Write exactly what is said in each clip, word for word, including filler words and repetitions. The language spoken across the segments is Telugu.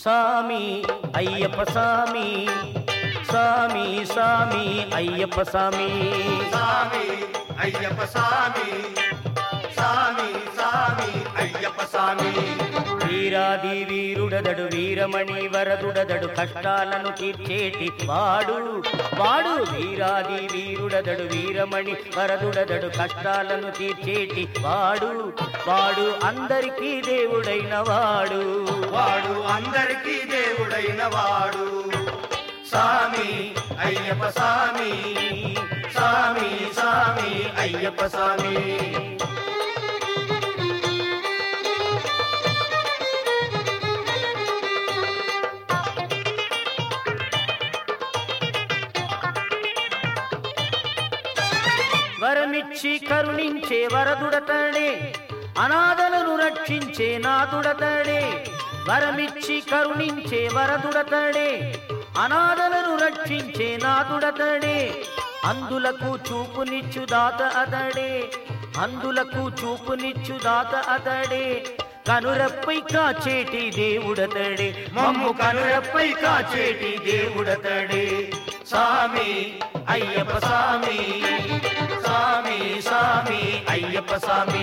సామి అయ్యప్ప సామి సామి సామి అయ్యప్ప సామి సామి అయ్యప్ప సామి సామి సామి అయ్యప్ప సామి వీరాది వీరుడదడు వీరమణి వరదుడదడు కష్టాలను తీర్చేటి వాడు వాడు వీరాది వీరుడదడు వీరమణి వరదుడదడు కష్టాలను తీర్చేటి వాడు వాడు అందరికీ దేవుడైన వాడు వాడు అందరికీ దేవుడైన వాడు సామి అయ్యప్ప సామి సామి సామి అయ్యప్ప సామి వరమిచ్చి కరుణించే వరదుడతడే అనాథలను రక్షించే నాథుడతడే వరమిచ్చి కరుణించే వరదుడతడే అనాథలను రక్షించే నాథుడతడే అందులకు చూపునిచ్చు దాత అతడే అందులకు చూపునిచ్చు దాత అతడే కనురప్పై కాచేటి దేవుడతడే మమ్ము కనురప్పై కాచేటి దేవుడతడే సామి అయ్యప్ప సామి సామి సామి అయ్యప్ప సామి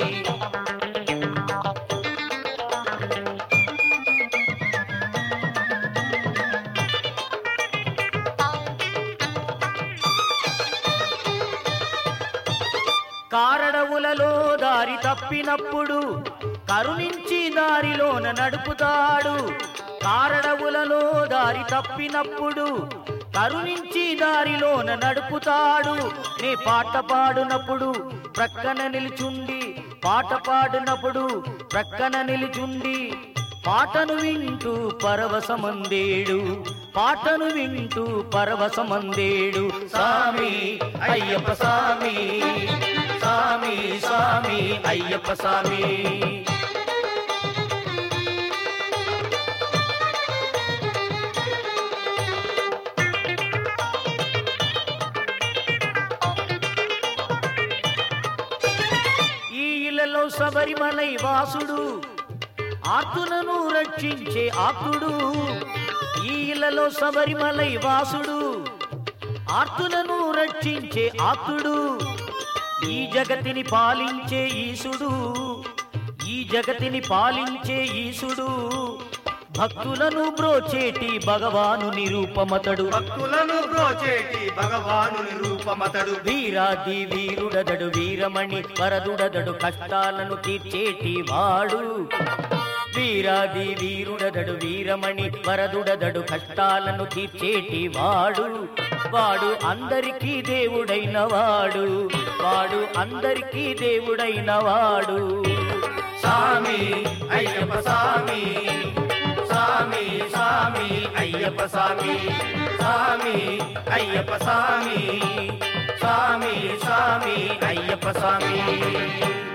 కారడవులలో దారి తప్పినప్పుడు కరుణించి దారిలోన నడుపుతాడు కారడవులలో దారి తప్పినప్పుడు కరుణించి దారిలోన నడుపుతాడు నీ పాట పాడునప్పుడు ప్రక్కన నిలుచుండి పాట పాడినప్పుడు ప్రక్కన నిలుచుండి పాటను వింటూ పరవశమందేడు పాటను వింటూ పరవశమందేడు సామి అయ్యప్ప సామి సామి సామి అయ్యప్ప సామి ఈ ఇళ్లలో శబరిమలై వాసుడు ఆర్తులను రక్షించే ఆప్తుడు ఈ ఇళ్లలో శబరిమలై వాసుడు ఆర్తులను రక్షించే ఆప్తుడు ఈ జగతిని పాలించే ఈశుడు ఈ జగతిని పాలించే ఈశుడు భక్తులను బ్రోచేటి భగవాను నిరూపమతడు భక్తులను బ్రోచేటి భగవాను నిరూపమతడు వీరాది వీరుడదడు వీరమణి వరదుడదడు కష్టాలను తీర్చేటి వాడు వీరాది వీరుడదడు వీరమణి వరదుడదడు కష్టాలను తీర్చేటి వాడు వాడు అందరికీ దేవుడైన వాడు వాడు అందరికీ దేవుడైన వాడు సామి అయ్యప్ప సామి సామి సామి అయ్యప్ప సామి సామి అయ్యప్ప సామి సామి సామి అయ్యప్ప సామి